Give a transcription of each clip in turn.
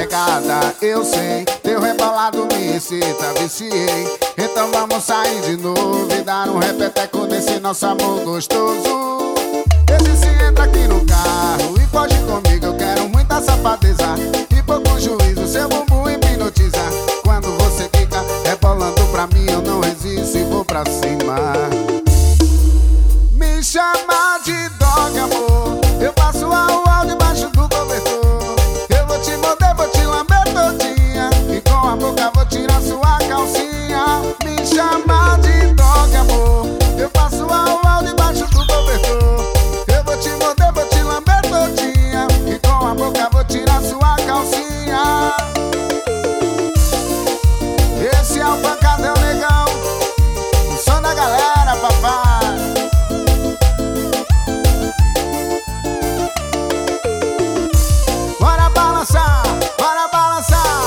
pegada, eu sei. Teu rebolado me excita, viciei. Então vamos sair de novo e dar um repeteco nesse nosso amor gostoso. Esse se entra aqui no carro e foge comigo, eu quero muita safadeza e pouco juízo, seu bumbum hipnotiza. Quando você fica rebolando pra mim, eu não resisto e vou pra cima. Me chama de dog, amor, eu passo ao debaixo do cobertor. Eu vou te morder, vou te lamber todinha e com a boca vou tirar sua calcinha. Me chama de dog, amor, eu passo ao debaixo do cobertor. Eu vou te morder, vou te lamber todinha e com a boca vou tirar sua calcinha. Esse é o Pancadão Negão, o som da galera, papai. Bora balançar, bora balançar.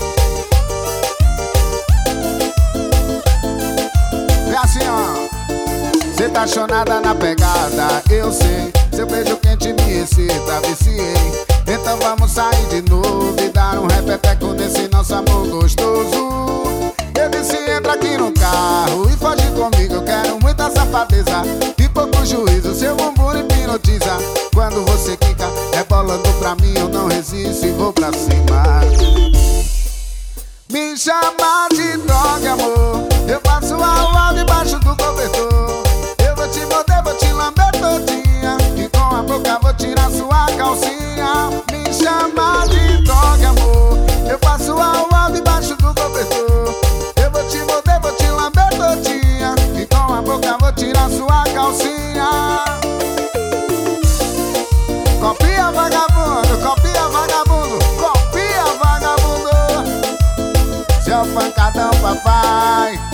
É assim, ó. Cê tá chonada na pegada, eu sei. Seu beijo quente me excita, viciei. Então vamos sair de novo e dar um repeteco nesse nosso amor gostoso. Ele se entra aqui no carro e foge comigo, eu quero muita safadeza e pouco juízo, seu bumbum hipnotiza. Quando você quica, rebolando pra mim, eu não resisto e vou pra cima. Me chama de dog, amor, eu passo ao debaixo do cobertor. Eu vou te morder, vou te lamber todinha e com a boca vou tirar sua calcinha. Me chama de dog, amor, eu passo ao debaixo do cobertor. Eu vou te morder, vou te lamber todinha e com a boca vou tirar sua calcinha. Copia vagabundo, copia vagabundo, copia vagabundo. Seu pancadão, papai.